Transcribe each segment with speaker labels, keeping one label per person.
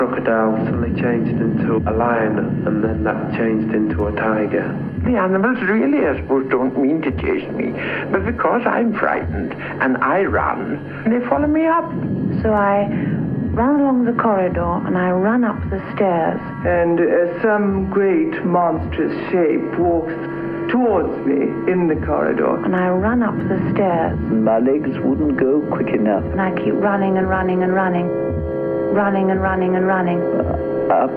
Speaker 1: Crocodile suddenly changed into a lion, and then that changed into a tiger.
Speaker 2: The animals really, I suppose, don't mean to chase me, but because I'm frightened and I run, they follow me up.
Speaker 3: So I run along the corridor and I run up the stairs.
Speaker 4: And some great monstrous shape walks towards me in the corridor.
Speaker 3: And I run up the stairs.
Speaker 5: My legs wouldn't go quick enough.
Speaker 3: And I keep running and running and running. Running and running and running.
Speaker 5: Up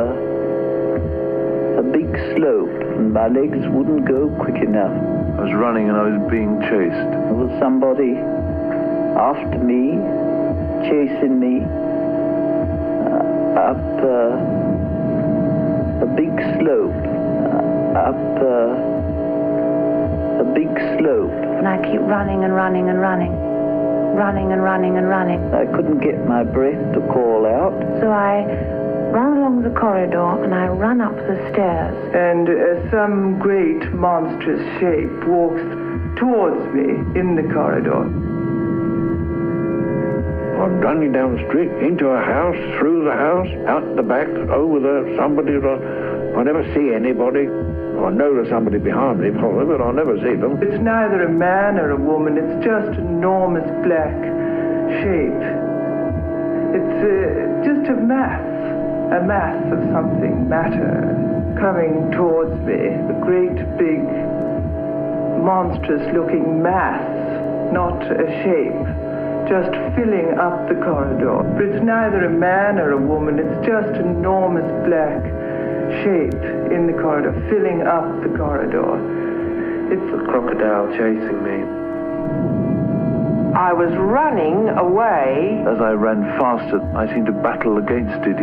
Speaker 5: a big slope, and my legs wouldn't go quick enough.
Speaker 6: I was running and I was being chased.
Speaker 5: There was somebody after me, chasing me, up a big slope, up a big slope.
Speaker 3: And I keep running and running and running. Running and running and running.
Speaker 5: I couldn't get my breath to call out.
Speaker 3: So I run along the corridor and I run up the stairs.
Speaker 4: And some great monstrous shape walks towards me in the corridor.
Speaker 2: I'm running down the street, into a house, through the house, out the back, over there, somebody. I never see anybody. I know there's somebody behind me, probably, but I never see them.
Speaker 4: It's neither a man or a woman, it's just an enormous black shape. It's just a mass of something, matter, coming towards me. A great, big, monstrous-looking mass, not a shape, just filling up the corridor. But it's neither a man or a woman, it's just an enormous black shape in the corridor, filling up the corridor.
Speaker 1: It's a crocodile chasing me.
Speaker 2: I was running away.
Speaker 6: As I ran faster, I seemed to battle against it.